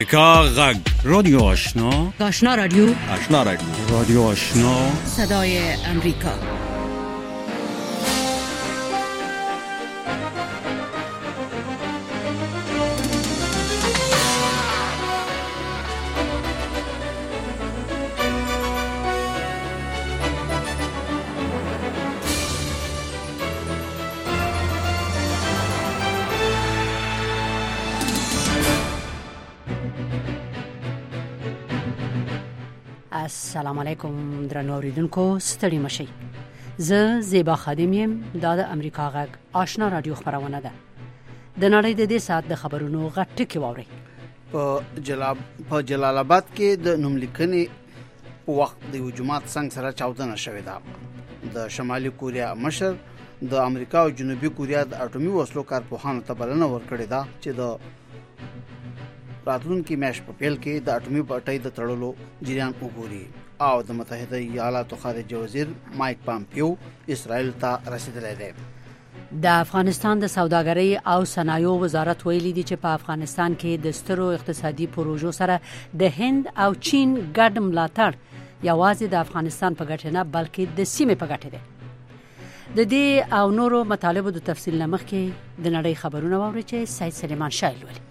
امریکا غږ رادیو آشنا رادیو رادیو آشنا صدای امریکا. السلام علیکم درنو اوریدونکو، ستړي مشئ. زه زیبا خادم یم. دا د امریکا غږ آشنا رادیو خبرونه ده. د نړۍ د دې ساعت د خبرونو غټ ټکی واوري. په جلال آباد کې د نوملیکنې په وخت د هجومات څنګه سره چاودنه شوې ده. د شمالي کوریا مشر د امریکا او جنوبي کوریا د اټومي وسلو کارپوهانو ته بلنه ورکړې ده چې د راتلونکي میاشت په پیل کې د اټومي بټۍ د تړلو جریان وګوري. او د متحده ایالاتو خارجه وزیر مایک پامپیو اسرائیل ته رسیدلی دی. د افغانستان د سوداګرۍ او صنایعو وزارت ویلي دی چې په افغانستان کې د سترو اقتصادي پروژو سره د هند او چین ګډ ملاتړ یوازې د افغانستان په ګټه نه بلکې د سیمې په ګټه دی. د دې او نورو مطالبو د تفصیل نه مخکې د نړۍ خبرونه واورئ چې سید سلیمان شایل ولي.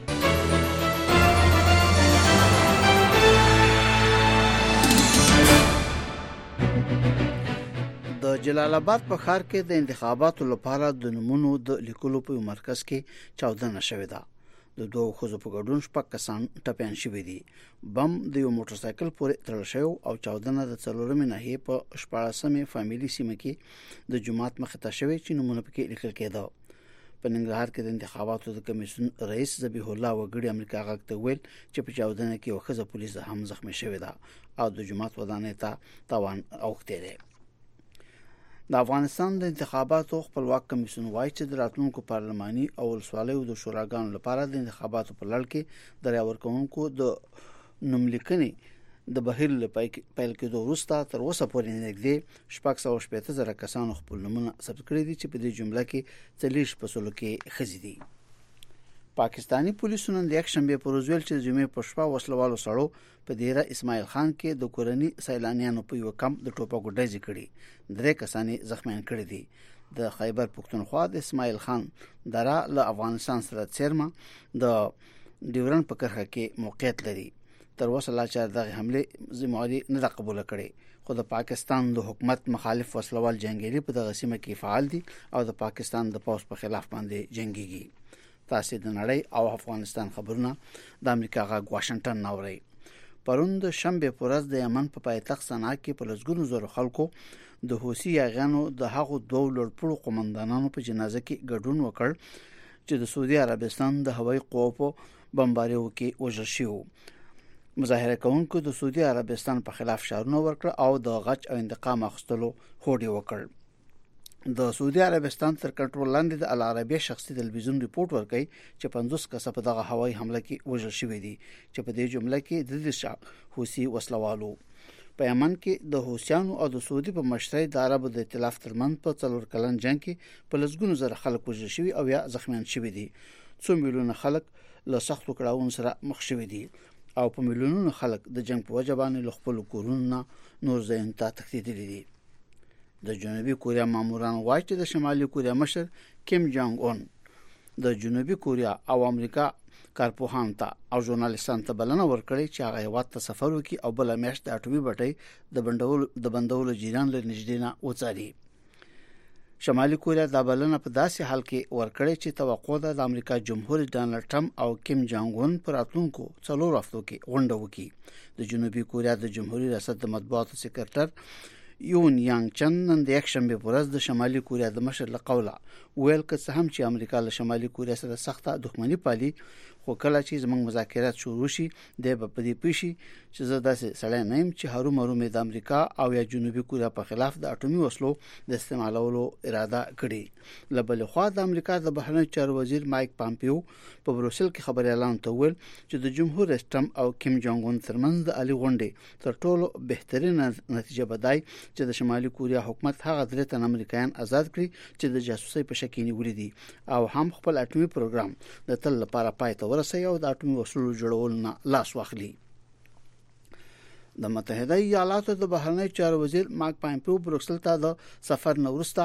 د جلال آباد په ښار کې د انتخاباتو لپاره د نمونو د لیکلو په مرکز کې چاودنه شوې ده. د دوه ښځو په ګډون 6 کسان ټپيان شوي دي. بم د یو موټر سایکل پورې تړل شوی او چاودنه د 4مې ناحیې په 14مې فامیلی سیمه کې د جماعت مخې ته شوې چې نمونه پکې لیکل کېده. په ننګرهار کې د انتخاباتو د کمیسیون رئیس ذبیح الله وګړي امریکا غږ ته ویل چې په چاودنه کې یو ښځه پولیس هم زخمی شوې ده او د جماعت ودانۍ ته تاوان اوښتی دی. د افغانستان د انتخاباتو خپلواک کمیسیون وايي چې د راتلونکو پارلماني او ولسوالیو د شوراګانو لپاره د انتخاباتو په لړ کې د رای ورکوونکو د نوملیکنې د بهیر لپاره پیل کېدو وروسته تر اوسه پورې نږدې 680,000 کسانو خپل نومونه ثبت کړي دي چې په دې جمله کې 40 فیصد کې ښځې دي. پاکستانی پولیسو نن د یکشنبه پر ورځ ویل چې د جمعې په شپه وسلوالو سړو په دیره اسماعیل خان کې د کورني سیلانیانو په یو کمپ د ټوپکو ډزې کړي. 3 کسان زخمیان کړي دي. د خیبر پښتونخوا د اسماعیل خان دره له افغانستان سره څرمه د ډیورن په کرښه کې موقعیت لري. تر اوسه لا چې دغه حمله ذمہواری نه قبول کړي، خو د پاکستان د حکومت مخالف وسلوال جنگیالي په دغه سیمه کې فعال دي او د پاکستان د پوځ په خلاف باندې جنگيږي. تاسو د نړۍ او افغانستان خبرونه د امریکا غږ واشنگټن ناوړي. پرون د شنبه په ورځ د یمن په پایتخت صنعا کې په لږونو زره خلکو د حوثي یاغانو د هغو دوه لوړپوړو قومندانانو په جنازه کې ګډون وکړ چې د سعودي عربستان د هوایي قوو په بمباریو کې وژل شوی. مظاهره کوونکو د سعودي عربستان په خلاف شعارونه ورکړ او د غچ او انتقام اخیستلو هوډ وکړ. د سعودي عربستان تر کنټرول لاندې د العربیه شخصي تلویزیون ریپورت ورکړي چې 50 کسه په دغه هوایي حمله کې وژل شوی دي چې په دې جمله کې د حوثي وسلوالو. په یمن کې د حوثیانو او د سعودي په مشرۍ د عربو د ائتلاف ترمنځ په 4 کلن جنگ کې په لږونو زره خلک وژل شوي او یا زخمیان شوي دي. 2 میلیونه خلک له سختو کړاوونو سره مخ شوي دي او په میلیونونو خلک د جنگ په وجه باندې له خپل کورونو نور ځایونو ته تښتېدلي دي. د جنوبي کوریا ماموران وايي چې د شمالي کوریا مشر کیم جانګ اون د جنوبي کوریا او امریکا کارپوهان ته او ژورنالیستان ته بلنه ورکړي چې هغه هیواد ته سفر وکړي او بل میاشت د اټومي بټۍ د بندولو جریان له نږدې نه وڅاري. شمالي کوریا د بلنه په داسې حال کې ورکړي چې توقع ده د امریکا جمهور ډانلډ ټرمپ او کیم جانګ اون پر راتلونکو 4 هفتو کې غونډه وکړي. د جنوبي کوریا د جمهوریت ریاست د مطبوعاتو سکرټر یون یانګ چن نن د یکشنبه په ورځ د شمالي کوریا د مشر له قوله ویل که څه هم چې امریکا له شمالي کوریا سره سخته دښمنی پالي، خو کله چې زموږ مذاکرات شروع شي د په دې پېښې چې زه داسې سړی نه يم چې هرومرو مې د امریکا او یا جنوبي کوریا په خلاف د اټومي وسلو د استعمالولو اراده کړې. له بل خوا د امریکا د بهرنیو چارو وزیر مایک پامپیو په بروسل کې خبري اعلان ته ویل چې د جمهور رئیس ټرمپ او کیم جانګ اون ترمنځ د علي غونډې تر ټولو بهترینه نتیجه بدای چې د شمالي کوریا حکومت هغه 3 تن امریکایان آزاد کړي چې د جاسوسي په شکل نیولې دي او هم خپل اټومي پروګرام د تل لپاره پای ته ورسوي او د اټومي وسلو جوړول نه لاس واخلي. د متحده ایالاتو د بهرنی چارو وزیر مارک پامپیو بروکسل ته د سفر نورستا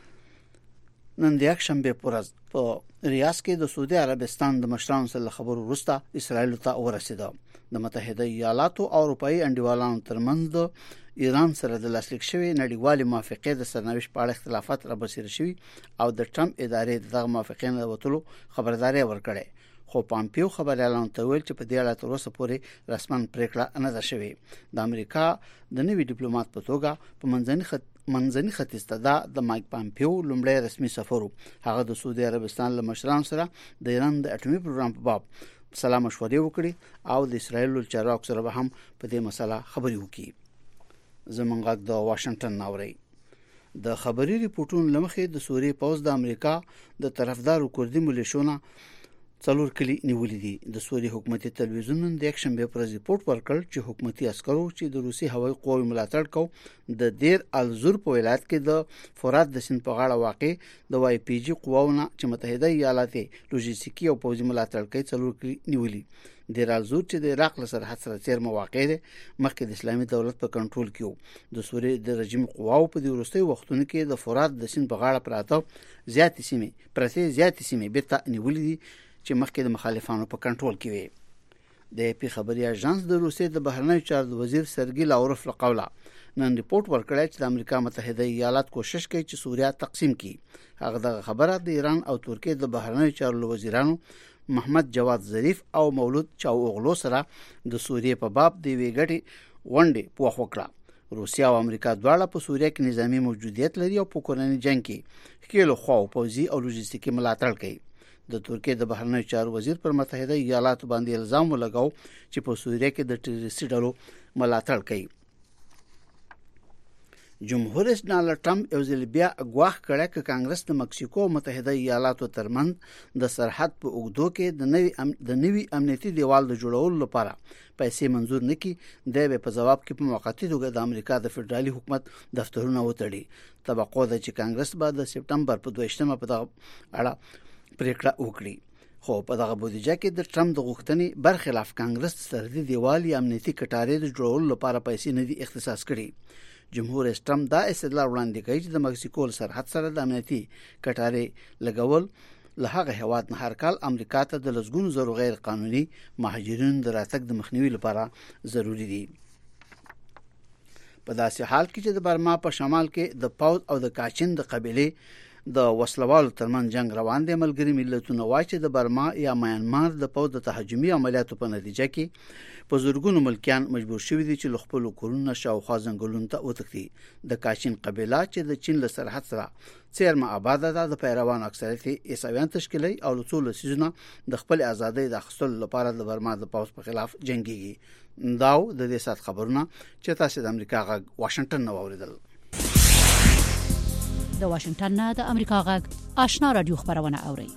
نن د یکشنبه پورز په ریاض کې د سعودي عربستان د مشرانو سره خبرو وروسته اسرائیل ته ورسېده. د متحده ایالاتو او اروپאי انډیوالانو ترمنځ د ایران سره د لاسلیک شوی نړیوالې موافقې د سرنوشت په اړه اختلافات رابرسېره شوي او د ټرمپ ادارې دغه موافقې نه وټلو خبرداري ورکړه. خو پامپیو خبريالانو ته ویل چې په دې اړه تر اوسه پورې رسمن پریکړه نه ده شوې. د امریکا د نوي ډیپلوماټ په توګه په منځني ختیځ ته د مایک پامپیو لومړی رسمي سفر و. هغه د سعودي عربستان له مشرانو سره د ایران د اټومي پروګرام په باب سلام مشورې وکړي او د اسرائیل له چارواکو سره هم په دې مسله خبرې وکړي. زمونږ د واشنگټن ناوړي د خبري ریپورتونو لمخې د سوریې پوز د امریکا د طرفدارو کردي ملیشونه څلور کلی نیولې دي. د سوریې حکومتي تلویزیون د یکشنبه پر ریپورت ورکړ چې حکومتي عسکرو چې د روسي هوایي قواو ملاتړ کو د دیر الزور په ولایت کې د فرات د سیند په غاړه واقع د واي پی جی قواونه چې متحده ایالات لوجستیکي او پوځي ملاتړ کوي څلور کلی نیولې. دیر الزور چې د عراق له سرحد سره څیرمه واقع دی مخکې د اسلامي دولت په کنټرول کې و. د سوریې د رژیم قواو په دې وروستي وختونو کې د فرات د سیند په غاړه پراته زیاتې سیمې بیرته نیولې دي چې مخکې د مخالفانو په کنټرول کې وي. د پی خبري اژانس د روسیې د بهرنی چارو وزیر سرګی لاوروف له قوله نن ریپورت ورکړی چې د امریکا متحده ایالات کوشش کوي چې سوریه تقسیم کړي. هغه د خبره د ایران او ترکیې د بهرنی چارو وزیرانو محمد جواد ظریف او مولود چاوغلو سره د سوریې په باب د ویګټي ونډې په وکړه. روسیا او امریکا دواړه په سوریه کې نظامی موجودیت لري او په کورنۍ جنگ کې کېلو خو پوځي او لوجستیکي ملاتړ کوي. د ترکیې د بهرنی چارو وزیر پر متحده ایالاتو باندې الزام ولګاو چې په سوریه کې د ټیرریستي ډلو ملاتړ کوي. جمهور رئیس ډونالډ ټرمپ یو ځل بیا غواخ کړه چې کانګرس د مکسیکو او متحده ایالاتو ترمنځ د سرحد په اوږدو کې د نوي امنیتي دیوال د جوړولو لپاره پیسې منزور نکړي. د په جواب کې په موقتی توګه د امریکا د فدرالي حکومت دفترونه وتړي. توقع ده چې کانګرس به د سپټمبر په 22مه په دغه اړه پریکړه وکړي. خو په دغه بودیجه کې د ټرمپ د غوښتنې برخلاف کانګرس سرحدي دیوال یا امنیتي کټارې د جوړولو لپاره پیسې نه دي اختصاص کړي. جمهور رئیس ټرمپ دا استدلال وړاندې کوي چې د مکسیکو سرحد سره د امنیتي کټارې لګول له هغه هیواد نه هر کال امریکا ته د لسګونو زرو غیر قانوني مهاجرینو د راتګ د مخنیوي لپاره ضروری دي. په داسې حال کې چې د برما په شمال کې د پاوز او د کاچین د قبيله د وسلوالو ترمن جنگ روان دي. ملګری ملتونه وايي چې د برما یا میانمار د پاوز د تهاجمي عملیاتو په نتیجه کې په زورګونو ملکیان مجبور شوي دي چې خپل کورونه شاوخوا ځنګلونو ته وتښتي. د کاچین قبيله چې د چین له سرحد سره څیرمه آباد ده د پیروان اکثریت عیسویان تشکیلي او له څو لسیزونه د خپل ازادۍ د اخیستلو لپاره د برما د پاوز په خلاف جنگيږي. داو د دې سات خبرونه چې تاسو د امریکا غږ واشنگټن نو اوریدل. د واشنگټن نه د امریکا غږ آشنا رادیو خبرونه اوري.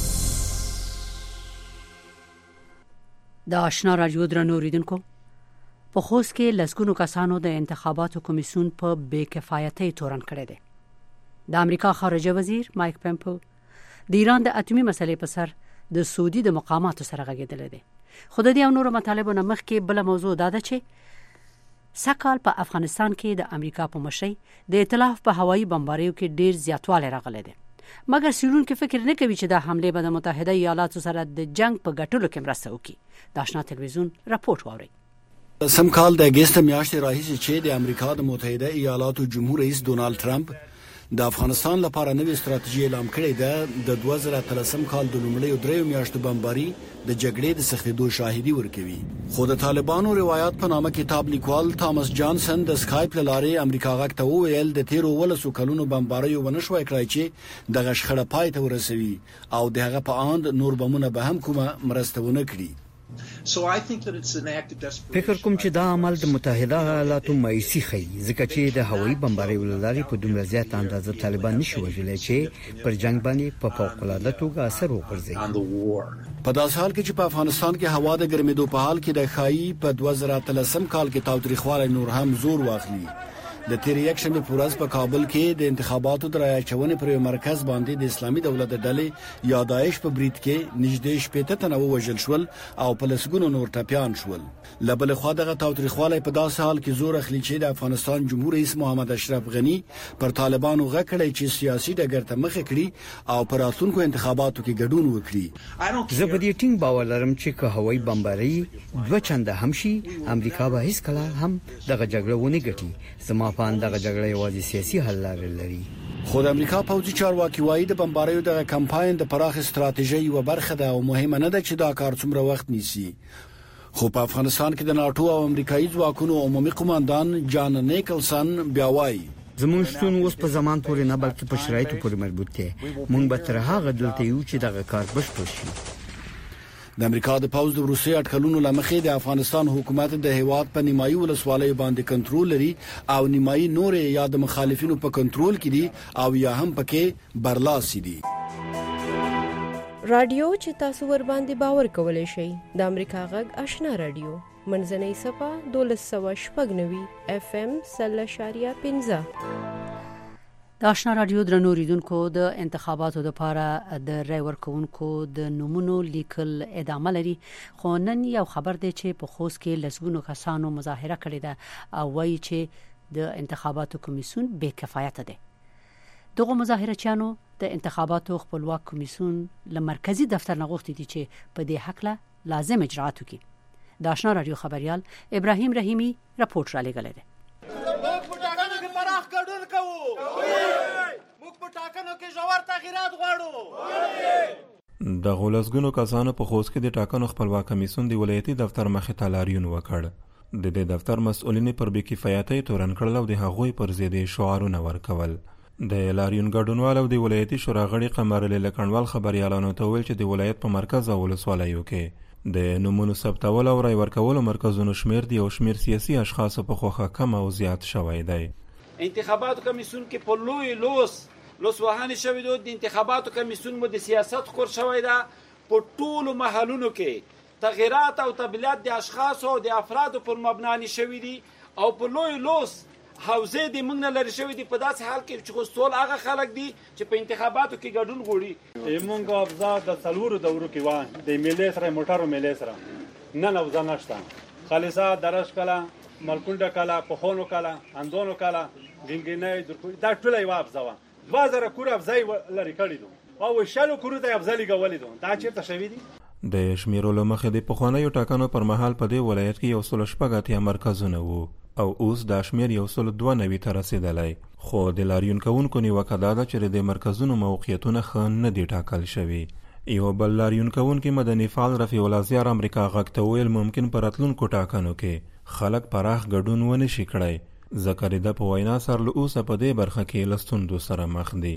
د آشنا رادیو درنو اوریدونکو په خوست کې لسګونو کسانو د انتخاباتو کمیسیون په بې کفایتۍ تورن کړی دی. د امریکا خارجه وزیر مایک پامپیو د ایران د اټومي مسلې په سر د سعودي د مقاماتو سره غږېدل دي. خو د دې او نورو مطالبو نه مخکې بل موضوع دا ده چې سکهال په افغانستان کې د امریکا په مشرۍ د ائتلاف په هوایي بمباریو کې ډیر زیاتوالی راغلی دی. مګر څېړونکي فکر نه کوي چې دا حمله به د متحده ایالاتو سره د جنگ په ګټلو کې مرسته وکړي. د آشنا تلویزیون راپورټ واورئ. سم کال د اگست میاشتې راهیسې چې د امریکا د متحده ایالاتو جمهور رئیس ډونالډ ټرمپ د افغانستان لپاره نوې ستراتیژي اعلان کړې ده. د 2013 کال د لومړیو دریو میاشتو بمباري د جګړې د سختېدو شاهدي ورکوي. خو د طالبانو روایت په نامه کتاب لیکوال تامس جانسن د سکایپ لارې امریکا غږ ته وویل د تیرو 12 کلونو بمباریو ونشوي کړای چې د غشخړه پای ته ورسوي او د هغه په اند نور بمونه به هم کومه مرسته ونه کړي. فکر کوم چې دا عمل د متحده ایالاتو مایوسي ښيي ځکه چې د هوایي بمباریو لارې په دومره زیات اندازه طالبان نشي وژلای چې پر جنگ باندې په فوق‌العاده توګه اثر وکړي. په داس حال کې چې په افغانستان کې هوا د ګرمېدو په حال کې د خایي په 2013 کال کې تاوتریخوالی نور هم زور واخلي. د تیر یک شنبه په ورځ په کابل کې د انتخاباتو د راچونې پر مرکز باندې د اسلامي دولت ډلې یا داعش په بریټ کې نږدې 15 تنه وژل شول او په لسګونو نور ټپيان شول. لبل خو دغه تاوتریخوالی په داسې حال کې زور اخلي چې د افغانستان جمهور رئیس محمد اشرف غنی پر طالبانو غکړی چې سیاسي ډګر ته مخ کړي او پر راتلونکو انتخاباتو کې ګډون وکړي. زه په دې ټینګ باور لرم چې که هوایي بمباري دوه چنده هم شي امریکا به هیڅ کله هم دغه جګړه ونه ګټي. زما په اند دغه جګړه یوازې سیاسي حل لري. خو د امریکا پوځي چارواکي وایي د بمباریو د کمپاین د پراخ استراتیژي یو برخه ده او مهمه نه ده چې دا کار څومره وخت نیسي. خو په افغانستان کې د ناتو او امریکایي ځواکونو عمومي قوماندان جان نیکلسن بیا وایي زموږ شتون اوس په زمان پورې نه بلکې په شرایطو پورې مربوط دی. موږ به تر هغه دلته یو چې دغه کار بشپړ شي. د امریکا د پوز د روسي اټکلونو لمخې د افغانستان حکومت د هیواد په نیمایي ولسوالۍ باندې کنټرول لري او نیمایي نور یا د مخالفینو په کنټرول کې دي او یا هم پکې برلاسي دي. رادیو چې تاسو ور باندې باور کولای شئ د امریکا غږ آشنا رادیو منځنۍ صفه 1290 FM 0.15 د آشنا رادیو درنو ریدونکو د انتخاباتو لپاره د رای ورکونکو د نومونو لیکل ادامه لري. خو نن یو خبر دی چې په خوست کې لسګونو کسانو مظاهره کړې ده او وایي چې د انتخاباتو کمیسیون بې کفایت دی. دغه مظاهرچیانو د انتخاباتو خپلواک کمیسیون له مرکزی دفتر نه غوښتي دي چې په دې حق له لازم اجراات وکړي. د آشنا رادیو خبريال ابراهیم رحیمی راپورټ را لېږلی دی. د غولسګونو کسانو په خوست کې د ټاکنو خپلواک کمیسیون دی ولایتي دفتر مخې ته لاریون وکړ. د دې دفتر مسؤلین پر بې کفایتۍ تورن کړل او د هغوی پر ضد شعارونه ورکول. د لاریون ګډونوالو د ولایتي شورا غړي قمر لیلا کڼوال خبريالانو ته ویل چې د ولایت په مرکز او ولسوالیو کې د نومونو ثبتول او رای ورکولو مرکزونو شمیر دی او شمیر سیاسي اشخاص په خوخه کم او زیات شوی دی. انتخاباتو کمیسیون کې په لوی لوس وهانه شوی دی. د انتخاباتو کمیسیون مو د سیاست خور شوی دی. په ټولو محلونو کې تغیرات او تبدیلات د اشخاص او د افرادو پر مبنا شوی دي او په لوی لوس حوزه د موږ نه لري شوی دی. په داسې حال کې چې خو هغه خلک دي چې په انتخاباتو کې ګډون غواړي. موږ ابزا د څلورو دورو کې وان د ملي سره موټرو ملي سره نه نوځه نشته. خالصا درش کلا ملکونډه کلا پخونو کلا اندونو کلا ګنګنې درکو دا ټول یو ابزا 2000 کور افزای لري کړی دو او شالو کور ته افزالي غولې دو دا چیرته شوی دي. د شمیرولو مخې د پخوانیو ټاکنو پر مهال په دې ولایت کې یو سل شپږ مرکزونه وو او اوس دا شمیر یو سل 92 ته رسیدلی. خو د لاریون کوونکو نیوکه دا ده چې د مرکزونو موقعیتونه ښه نه دي ټاکل شوي. یو بل لاریون کوونکی مدني فعال رفیع الله زیار امریکا غږ ته ویل ممکن په راتلونکو ټاکنو کې خلک پراخ ګډون ونه شي کړی. ذکرېده په وینا سره له اوسه په دې برخه کې له ستونزو سره مخ دي.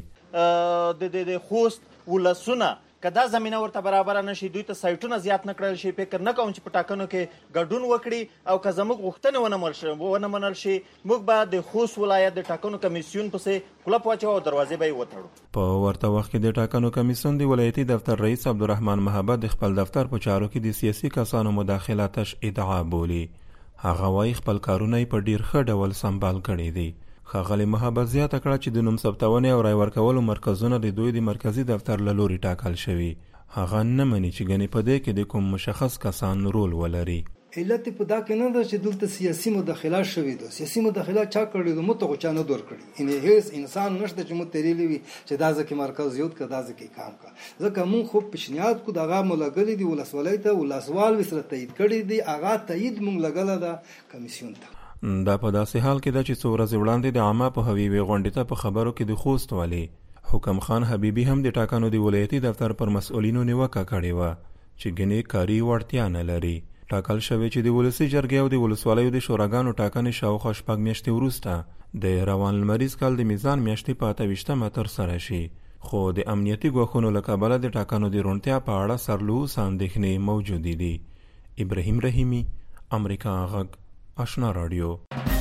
د خوست ولسونه که دا زمینه ورته برابر نه شي دوی ته سایټونه زیات نه کړل شي. فکر نه کوم چې په ټاکنو کې ګډون وکړي او که زموږ غوښتنې ونه منل شي موږ به د خوست ولایت د ټاکنو کمیسیون پسې کلپ واچو او دروازې به یې وتړو. په ورته وخت کې د ټاکنو کمیسیون د ولایتي دفتر رئیس عبدالرحمن محبت د خپل دفتر په چارو کې د سیاسي کسانو مداخلاتش ادعا بولي. هغه وايي خپل کارونه په ډیر ښه ډول سمبال کړي دي. ښاغلي محبت زیاته کړه چې د نوم ثبتونې او رای ورکولو مرکزونه د دوی د مرکزی دفتر له لوري ټاکل شوي. هغه نه مني چې ګنې په دې کې د کوم مشخص کسان رول ولري. علت په دا کې نه ده چې دلته سیاسي مداخله شوې ده. سیاسي مداخله چا کړې ده مته چا نه دور کړی. ان هیڅ انسان نشته چې متریلی وي چې دا ځکه مرکز یود کړه دا ځکه کام کړه. ځکه مونږ خو پښنیاد کو دغه ملګری دی ولسوالۍ ته ولسوال وسره تایید کړی دی. هغه تایید مونږ لګاله ده کمیسیون ته. دا په داسې حال کې ده چې څو ورځې وړاندې د عامه په حبیبي غونډې ته په خبرو کې د خوست والی حکم خان حبیبي هم د ټاکنو د ولایتي دفتر پر مسؤلینو نیوکه کړې وه چې ګنې کاري وړتیا نه لري. ټاکل شوی چې د ولسي جرګې او د ولسوالیو د شوراګانو ټاکنې شاوخوا 6 میاشتې وروسته د روان لمریز کال د میزان میاشتې په 28 ترسره شي. خو د امنیتي ګواښونو له کبله د ټاکنو د روڼتیا په اړه سرلوڅ اندېښنې موجودې دي. ابراهیم رحیمی امریکا غږ آشنا رادیو.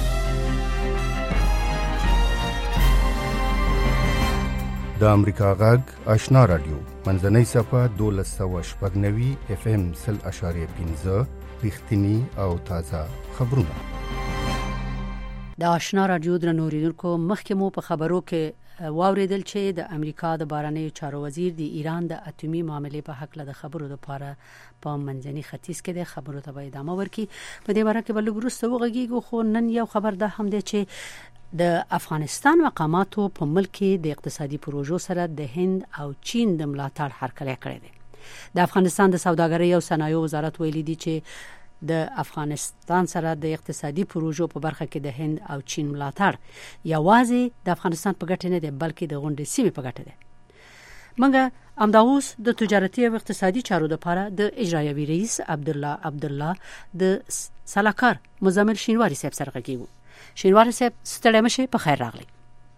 د امریکا غږ آشنا رادیو منځنۍ صفه 1290 FM 0.15 رښتینی او تازه خبرونه. د آشنا رادیو درنوریدونکو مخکې مو په خبرو کې واوریدل چې د امریکا د بهرنیو چارو وزیر د ایران د اټومي معاملې په حق له خبرو لپاره په منځني ختیځ کې د خبرو ته ادامه ورکړي. په دې باره کې بل وروسته وغږیږو، خو نن یو خبر ده هم دی چې د افغانستان مقاماتو په ملک کې د اقتصادي پروژو سره د هند او چین د ملاتړ هرکلی کړی دی. د افغانستان د سوداګرۍ او صنایعو وزارت ویلي دی چې د افغانستان سره د اقتصادي پروژو په برخه کې د هند او چین ملاتړ یوازې د افغانستان په ګټه نه دی بلکې د غونډې سیمې په ګټه دی. منګه امداوس د تجارتي او اقتصادي چارو لپاره د اجرایوي رئیس عبدالله د سلاکار مزمل شینواری صاحب سره غږیږو. شینواری صاحب ستړی مشه، په خیر راغلی.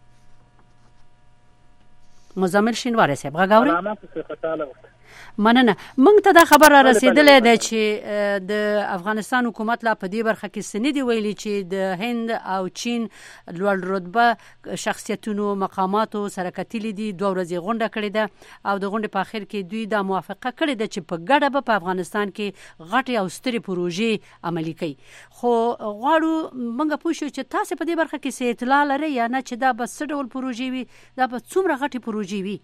مزمل شینواری صاحب غږاوري؟ مننه. موږ ته دا خبر را رسیدلې ده چې د افغانستان حکومت لا په دې برخه کې سندې ویلي چې د هند او چین لوړ رتبه شخصیتونو مقاماتو سره کتلې دي، 2 ورځې غونډه کړې ده او د غونډې په اخر کې دوی دا موافقه کړې ده چې په ګډه په افغانستان کې غټې او سترې پروژې عملي کوي. خو غواړو موږ پوه شو چې تاسو په دې برخه کې څه اطلاع لرئ یا نه، چې دا به څه ډول پروژې وي، دا به څومره غټې پروژې وي؟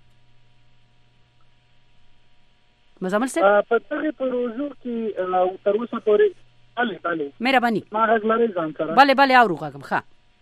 مزمل صاحب په دغه پروژو کې تر اوسه پورې بله مهرباني ما غږ لري ځان سره بله اورو غږم ښه.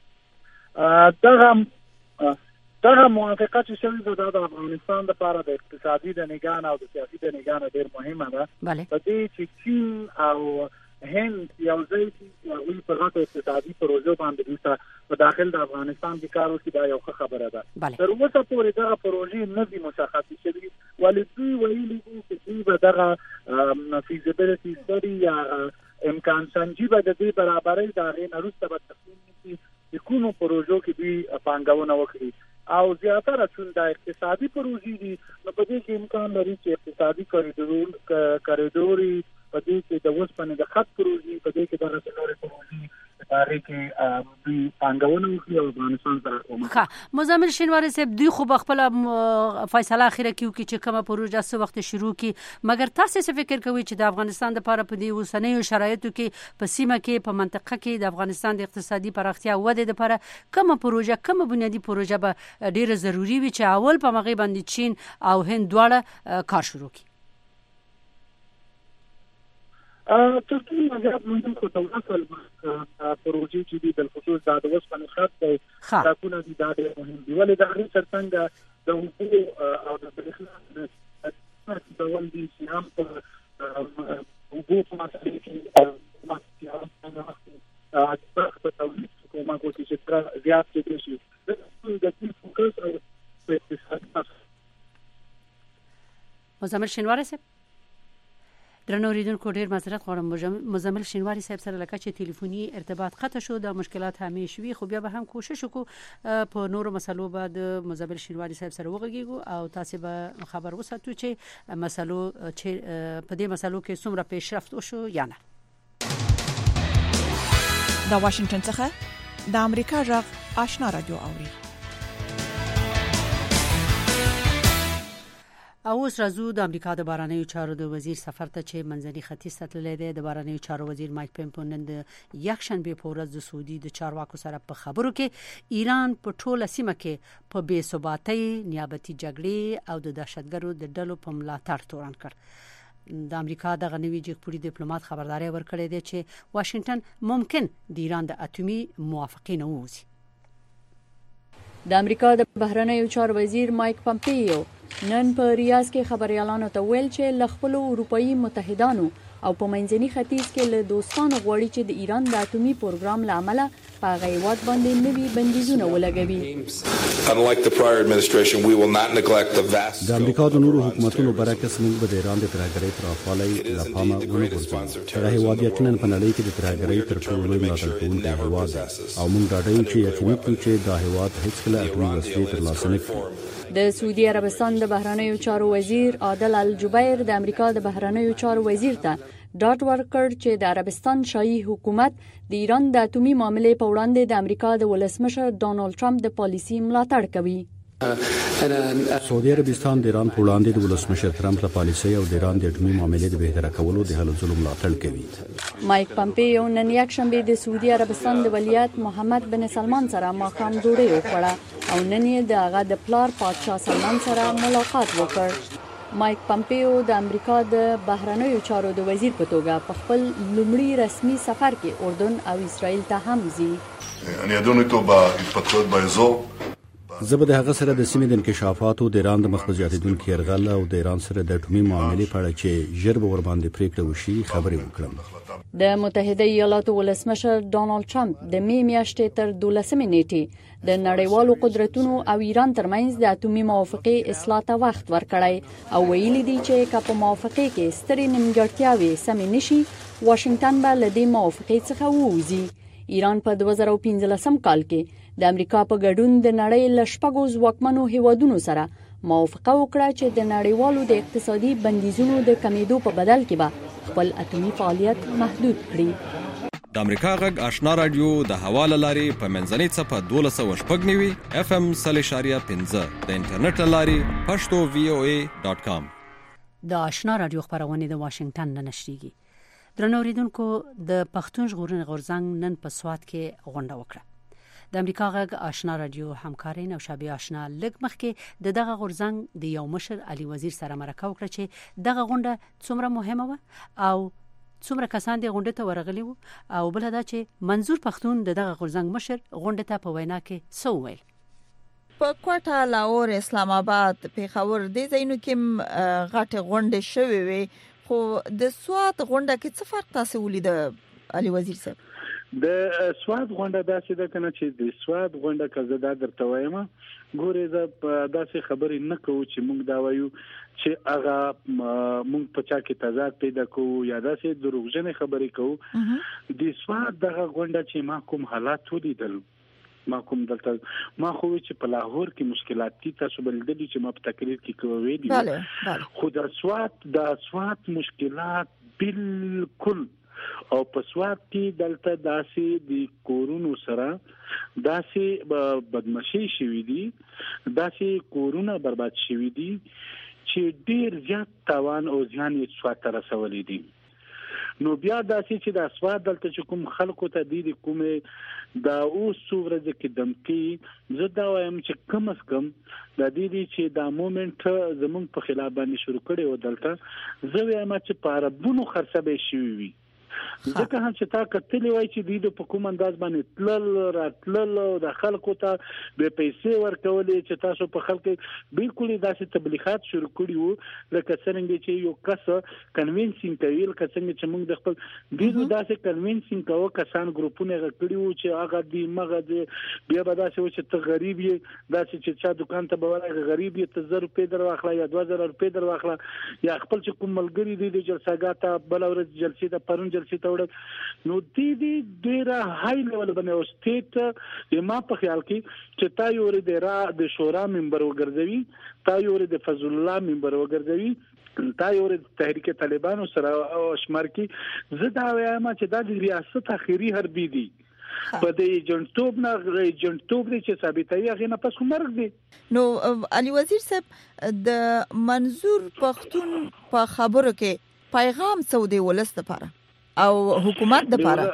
دغه موافقه چې شوې ده د افغانستان لپاره د اقتصادي د نگاه او د سیاسي د نگاه ډېر مهمه ده. په دې چې چین او هند یو ځای وي په غټو اقتصادي پروژو باندې دوی په داخل د افغانستان کې کار وکړي، دا یو ښه خبره ده. تر اوسه پورې دغه پروژې نه دي مشخصې شوي، ولې دوی ویلي دي چې دوی به دغه فیزیبیلیټي سټډي یا امکان سنجي به د دې برابرۍ د هغې نه وروسته به تصمیم نیسي چې کومو پروژو کې دوی پانګونه وکړي. او زیاتره چون د اقتصادي پروژې دي نو په دې کې امکان لري چې اقتصادي کریډوري په دې کې د اوسپنې د خط پروژې، په دې کې د رسنوري پروژې په هغې کې دوی پانګونه وکړي او افغانستان سره کومک. ښه مزمل شینواری صاحب، دوی خو به خپله فیصله اخیره کړي وکړي چې کومه پروژه څه وخت شروع کړي، مګر تاسو څه فکر کوئ چې د افغانستان لپاره په دې اوسنیو شرایطو کې په سیمه کې په منطقه کې د افغانستان د اقتصادي پراختیا او ودې لپاره کومه پروژه، کومه بنیادي پروژه به ډیره ضروری وي چې اول په مغې باندې چین او هند دواړه کار شروع کړي؟ تر ټولو زیات مهم خو توسل پروژې چې دي بالخصوص دا د اوسپنې خط دی، ټاکونه دي، دا ډېر مهم دي. ولې د هغې ترڅنګ د اوبو او د برېښنا ډول دي چې هم په اوبو په مسئلې کې په تولید کې کومک وکړي چې زیات کېدای شي. د دې فوکس او په اقتصاد مزمل شینواری صاحب درنوریدونکو ډیر معذرت غواړم، مزمل شینواری صاحب سره لکه چې ټلیفوني ارتباط قطع شو، د مشکلات همیشه وي، خو بیا به هم کوشش وکړو په نورو مسلو بعد مزمل شینواری صاحب سره وغږیږو او تاسو به خبر وساتو چې مسلو چې په دې مسلو کې څومره پیشرفت وشو یا نه. د واشنگټن څخه د امریکا غږ آشنا رادیو اوري. او اوس راځو د امریکا د بهرنیو چارو د وزیر سفر ته چې منځني ختیځ ته تللی دی. د بهرنیو چارو وزیر مایک پمپیو نن د یکشنبه په ورځ د سعودي د چارواکو سره په خبرو کې ایران په ټوله سیمه کې په بې ثباتۍ، نیابتي جګړې او د دهشتګرو د ډلو په ملاتړ تورن کړ. د امریکا د غنوي جګپوري ډیپلوماټ خبرداري ورکړې ده چې واشنگټن ممکن د ایران د اټومي موافقې نه ووځي. د امریکا د بهرنیو چارو وزیر مایک پمپیو نن په ریاض کې خبريالانو ته ویل چې ل خپل اروپאי متحدانو او په منځني ختیځ کې له دوستانو غواړي چې د ایران د اټومي پروګرام لامل په غیوات باندې نوي بندیزونه ولګوي. د امریکا د نورو حکومتونو برعکس موږ به د ایران د ترهګرۍ پر افعالۍ له پامه ونه غورځوو. دا هیواد یقینا په نړۍ کې د ترهګرۍ تر ټولو لوی ملاتړ کوونکی هیواد دی او موږ ډاډه یو چې یقیني کړو چې دا هیواد هیڅکله اټومي وسلې ترلاسه نه کړي. د سعودي عربستان د بهرنیو چارو وزیر عادل الجبیر د امریکا د بهرنیو چارو وزیر ته ډاډ ورکړ چې د عربستان شاهي حکومت د ایران د اټومي معاملې په وړاندې د امریکا د ولسمشر ډونالد ټرمپ د پالیسي ملاتړ کوي. سعودي عربستان د ایران په وړاندې د ولسمشر ترامپ له پالیسۍ او د ایران د اټومي معاملې د بهتره کولو د هلو ځلو ملاتړ کوي. مایک پامپیو نن یکشنبه د سعودي عربستان د ولیعت محمد بن سلمان سره ماښام ډوډۍ وخوړه او نن یې د هغه د پلار پادشاه سلمان سره ملاقات وکړ. مایک پامپیو د امریکا د بهرنیو چارو د وزیر په توګه په خپل لومړي رسمي سفر کې اردن او اسرائیل ته هم ځي. زه به د هغه سره د سیمې د انکشافاتو د ایران د مخبزیاتیدونکو یرغل او د ایران سره د اټومي معاملې په اړه چې ژر به ورباندې پریکړه وشي خبرې وکړم. د متحده ایالاتو ولسمشر ډانلډ ټرمپ د می میاشتې تر 12 نیټې د نړیوالو قدرتونو او ایران ترمنځ د اټومي موافقې اصلاح ته وخت ورکړی او ویلي دی چې که په موافقې کې سترې نیمګړتیاوې سمې نشي واشنگټن به له دې موافقې څخه ووځي. ایران په 2015 کال کې د امریکا په ګډون د نړۍ له شپږو ځواکمنو هیوادونو سره موافقه وکړه چې د نړیوالو د اقتصادي بندیزونو د کمیدو په بدل کې به خپل اټومي فعالیت محدود کړي. د امریکا غږ آشنا رادیو د حواله لاري په منځنۍ صفه 1290 FM 3.15 د انټرنیټ لاري pashto.voa.com. د آشنا رادیو خبرونه د واشنگټن نه نشریږي. درنو اوریدونکو د پښتون ژغورنې غورځنګ نن په سوات کې غونډه وکړه. د امریکا غږ آشنا رادیو همکارین او شابه آشنا لږ مخکې دغه غورځنګ د یو مشر علي وزیر سره مرکه وکړه چې دغه غونډه څومره مهمه و او څومره کسان د غونډې ته ورغلي وو او بل دا چې منظور پښتون دغه غورځنګ مشر غونډه ته په وینا کې څه وویل. په کوټه، لاهور، اسلام آباد، پیښور د زینو کې غټه غونډه شوې وي، خو د سوات غونډه کې څه فرق تاسو ولید علي وزیر صاحب؟ د سواد غونډه داسې ده کنه چې د سواد غونډه کزه دا درته وایم ګورې دا داسې خبرې نه کوو چې موږ دا وایو چې هغه موږ په چا کې تضاد پیدا کوو یا داسې دروغجنې خبرې کوو. د سواد دغه غونډه چې ما کوم حالات ولیدل ما کوم دلته ما خو چې په لاهور کې مشکلات دي تاسو بلدلی چې ما په تقریر کې کوي دي خو د سواد مشکلات بالکل او په سواد کې دلته داسې د کورونو سره داسې بدمعشي شوې دي، داسې کورونه برباد شوې دي چې ډیر زیات تاوان او زیان یې سواد ته رسولې دي. نو بیا داسې چې د سواد دلته چې کوم خلکو ته دي کومه دا اوس څومره کې دمکي زه دا وایم چې کم از کم د دې چې دا مومنت زمونږ په خلاف باندې شروع کړي و دلته زه وایم چې په عربونو خرڅه به شي وي ځکه هم چې تا کتلی وای چې د په کوم انداز باندې تلل راتلل د خلکو ته به پیسې ورکولې چې تاسو په خلکو بالکل داسې تبلیغات شروع کړي وو لکه څنګه چې یو کس کنوینسینګ کوي لکه څنګه چې موږ د خپل دیو داسې کنوینسینګ کوو کسان ګروپونه غکړي وو چې هغه دی مغه دی بیا به داسې و چې ته غریب یې داسې چې چا دکان ته به ورغی غریب یې ته 1000 روپۍ در واخله یا 2000 روپۍ در واخله یا خپل چې کوم ملګری دی د جلساګات ته بل ورځ جلسې ته پرون جلسې ته نو دې ډیره های لیول باندې او سټیټ ما په خیال کې چې تا یو د شورا ممبر وګرځوي، تا یو د فضل الله ممبر وګرځوي، تا یو د تحریک طالبانو سره او شمار کې زه دا وایم چې دا د ریاست اخیری حربي دي په دې جنټوب نه جنټوب چې ثابتوي هغه نه پس مرګ دي. نو علي وزیر صاحب د منظور پښتون په خبرو کې پیغام سعودي ولست لپاره او حکومت د لپاره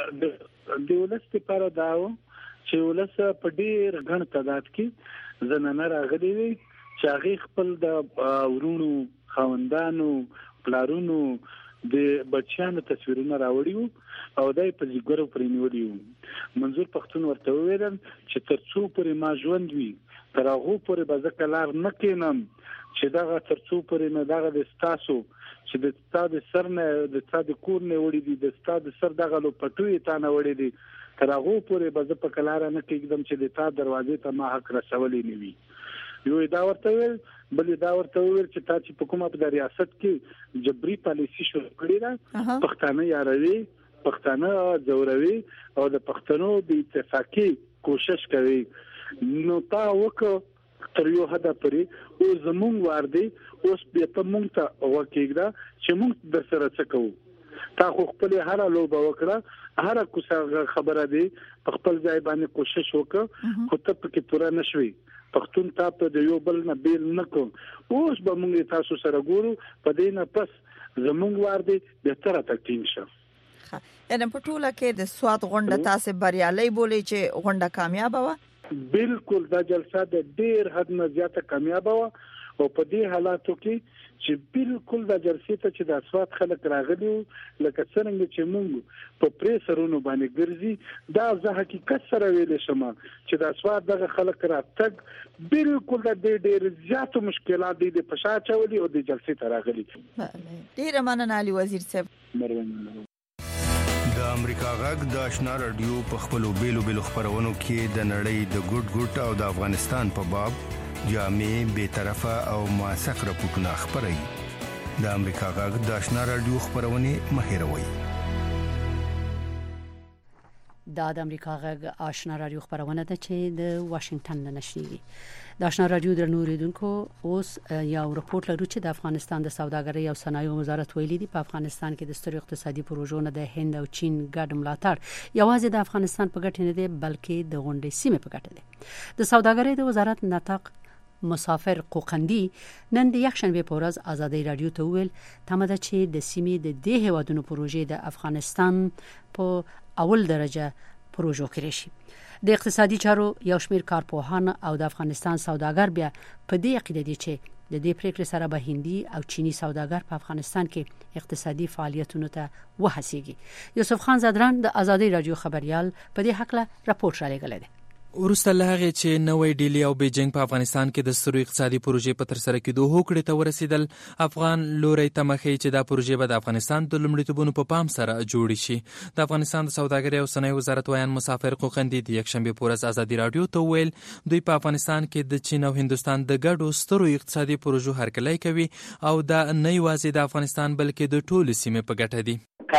د ولست لپاره داو چې ولست په ډیر غن تعداد کې زنانه راغلي وي چې هغه خپل د ورونو خوندانو پلارونو د بچیانو تصویرونه راوړي او دای په ځګرو پرې نیولي وو. منظور پښتون ورته وویل چې ترڅو پرې ما ژوند وي تر هغه پرې به زه کلار نه کینم چې دغه ترڅو پرې نه دغه د ستاسو چې د ستاد سر نه د ستاد کور نه وړي دي د ستاد سر دغه لو پټوي تا نه وړي دي تر هغه پورې به زه په کلار نه کېږم چې د تا دروازې ته ما حق رسولې نه وي. یو دا ورته ویل بل دا ورته ویل چې تا چې په کومه په ریاست کې جبري پالیسي شروع کړې ده پښتانه یاروي پښتانه زوروي او د پښتنو د اتفاقي کوشش کوي نو تا وکړه تر یو حد پورې او زمون واردی اوس به ته مونږ ته وکیږه چې مونږ د سره څه کوو. تا خو خپل هر لوبه وکړه هر کوڅه خبره دی په خپل ځای باندې کوشش وکړه خو ته پکې پوره نشوي پښتون ته په یو بل نه بیل نکو. اوس به موږ تاسو سره ګورو په دې نه پس زموږ وار دی به تر تکین شه. یعنی په ټوله کې د سواد غونډه تاسو بریالي بولې چې غونډه کامیاب وه؟ بالکل دا جلسه د ډیر حد نه زیاته کامیاب وه او په دې حالاتو کې چې بالکل د جلسې ته چې د اسوات خلک راغلي لکه څنګه چې موږ په پریسرونو باندې ګرځي دا زه حقیقت سره ویل شم چې د اسوات دغه خلک راتګ بالکل د ډیر زیاتو مشکلات دي په شا چولي او د جلسې ته راغلي. ډیر مننه علي وزیر صاحب. د امریکا غږ د آشنا رادیو په خپلو بیلو خبرونو کې د نړۍ د ګډ او د افغانستان په باب جامع به طرفه او موثق راپورټونه خبري. د امریکا غږ د آشنا رادیو خبرونه مهیروي. د امریکا غږ آشنا رادیو خبرونه ده چې د واشنگټن نه نشریږي. د آشنا رادیو د نوریدونکو اوس یو راپورټ لرو چې د افغانستان د سوداګرۍ او صنایعو وزارت ویلي دی په افغانستان کې د سترو اقتصادي پروژو نه د هند او چین ګډ ملاتړ یوازې د افغانستان په ګټه نه دی بلکې د غونډې سیمې په ګټه دی. د سوداګرۍ د وزارت نطاق مسافر قوقندي نن د یکشنبه په ورځ ازادي رادیو ته ویل تمه ده چې د سیمې د دې هیوادونو پروژې د افغانستان په اول درجه پروژو کې راشي. د اقتصادي چارو یو شمېر کارپوهان او د افغانستان سوداګر بیا په دې عقیده دي چې د دې پریکړې سره به هندي او چینی سوداګر په افغانستان کې اقتصادي فعالیتونو ته وهڅیږي. یوسف خان زدران د ازادي رادیو خبريال په دې حق له راپورټ را لګل دی. ورسته له هغه چې نوې ډیلی او بیجینګ په افغانستان کې د سترو اقتصادي پروژې په تر سره کېدو هوکړې ته ورسېدل، افغان لوري تمخې چې دا پروژې به د افغانستان د لومړیتوبونو په پام سره جوړې شي. د افغانستان د سوداګرۍ او صنایعو وزارت ویان مسافر قوقندي د یکشنبه په ورځ ازادي رادیو ته ویل دوی په افغانستان کې د چین او هندستان د ګډو سترو اقتصادي پروژو هرکلی کوي او دا نه یوازې د افغانستان بلکې د ټولو سیمې په ګټه دي.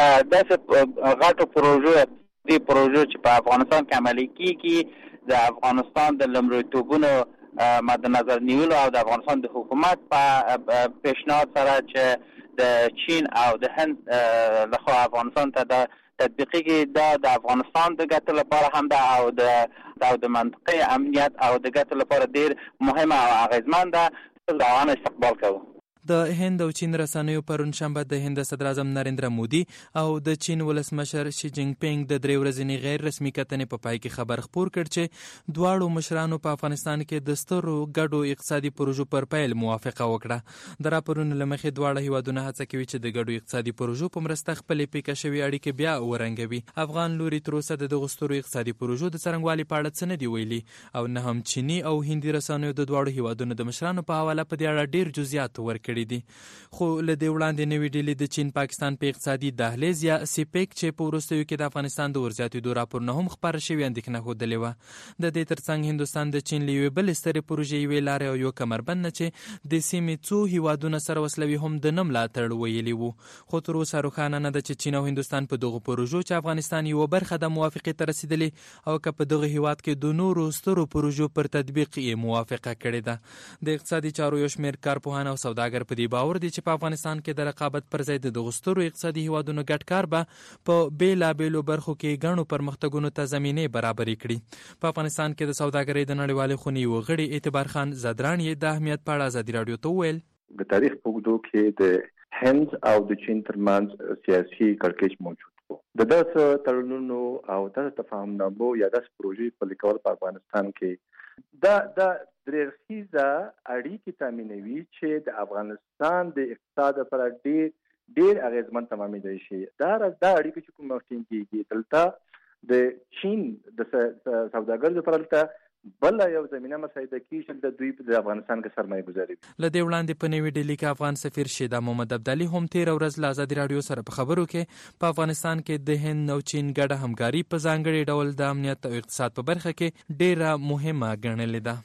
داسې غټو پروژو دي پروژو چې په افغانستان کې عملي کیږي د افغانستان د لومړیتوبونو مد نظر نیولو او د افغانستان د حکومت په پیشنهاد سره چې د چین او د هند لخوا افغانستان ته د تطبیقي کې د افغانستان د ګټو لپاره هم ده او د منطقې امنیت او د ګټو لپاره ډیر مهمه او اغیزمن ده. ځوان استقبال کوو. د هند او چین رسنیو پرون شنبه د هند صدر اعظم نریندرا مودي او د چین ولسمشر شي جینګ پینګ د درې ورځې غیر رسمي کتنې په پای کې خبر خپور کړ چې دواړو مشرانو په افغانستان کې د سترو ګډو اقتصادي پروژو پر پیل موافقه وکړه. د راپورونو لمخې دواړه هیوادونه هڅه کوي چې د ګډو اقتصادي پروژو په مرسته خپلې پیکه شوی اړیکې بیا ورنګوي. افغان لوري تر اوسه د دغو سترو اقتصادي پروژو د څرنګوالي په اړه څه نه دی ویلي او نه هم چینی او هندي رسنیو د دواړو هیوادونو د مشرانو په حواله په دې اړه ډیر جزئیات ورکړي دي. خو له دې وړاندې نوې ډیلي د چین پاکستان په اقتصادي دهلیز یا سیپیک چې په وروستیو کې د افغانستان د ورزیاتېدو راپورونه هم خپاره شوي اندېښنه ښودلې وه. د دې ترڅنګ هندوستان د چین له یوې بلې سترې پروژې یوې لارې او یو کمربند نه چې د سیمې څو هیوادونه سره وسلوي هم د نه ملاتړ ویلي وو. خو تر اوسه روښانه نه ده چې چین او هندوستان په دغو پروژو چې افغانستان یوه برخه د موافقې ته رسېدلې او که په دغه هیواد کې د نورو سترو پروژو پر تطبیق یې موافقه کړې ده. د اقتصادي چارو یو شمېر کارپوهان او سوداګر په دې باور دي چې په افغانستان کې د رقابت پر ځای د دغو سترو اقتصادي هیوادونو ګډ کار به په بېلابېلو برخو کې ګڼو پرمختګونو ته زمینې برابرې کړي. په افغانستان کې د سوداګرۍ د نړیوالې خونې یو غړي اعتبار خان زدران یې د اهمیت په اړه ازادي رادیو ته وویل. د تاریخ په اوږدو کې د هند او د چین ترمنځ سیاسي کړکېچ موجود و. د داسې تړونونو او داسې تفاهمنامو یا داسې پروژې پلي کول په افغانستان کې دا درېرخیزه اړیکې تامینوي چې د افغانستان د اقتصاد لپاره ډېر اغېزمن تمامېدای شي. دا اړیکې چې کوم وخت کېږي دلته د چین د سوداګرو لپاره دلته بل یو زمینه مساعده کیږي چې د دوی په افغانستان کې سرمایه گذاري. له دې وړاندې په نوې ډیلي کې افغان سفیر شیدا محمد ابدالي هم تیر ورځ له ازادي رادیو سره په خبرو کې په افغانستان کې د هند او چین ګډه همکاري په ځانګړي ډول د امنیت او اقتصاد په برخه کې ډیره مهمه ګڼلې ده.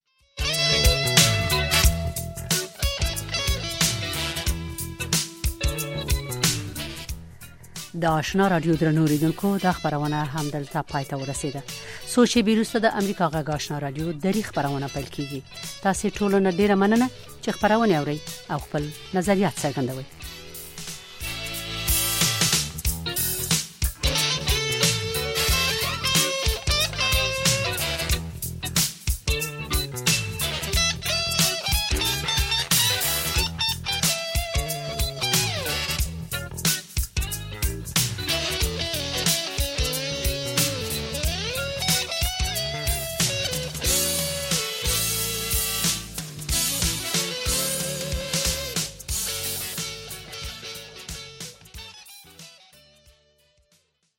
د آشنا رادیو درنو اوریدونکو د خبرونه هم دلته پای ته ورسیده. سوچې بیروسته د امریکا غږ آشنا رادیو د خبرونه پیل کیږي. تاسو ټول نه ډیره مننه چې خبرونه اورئ او خپل نظریات څرګندوئ.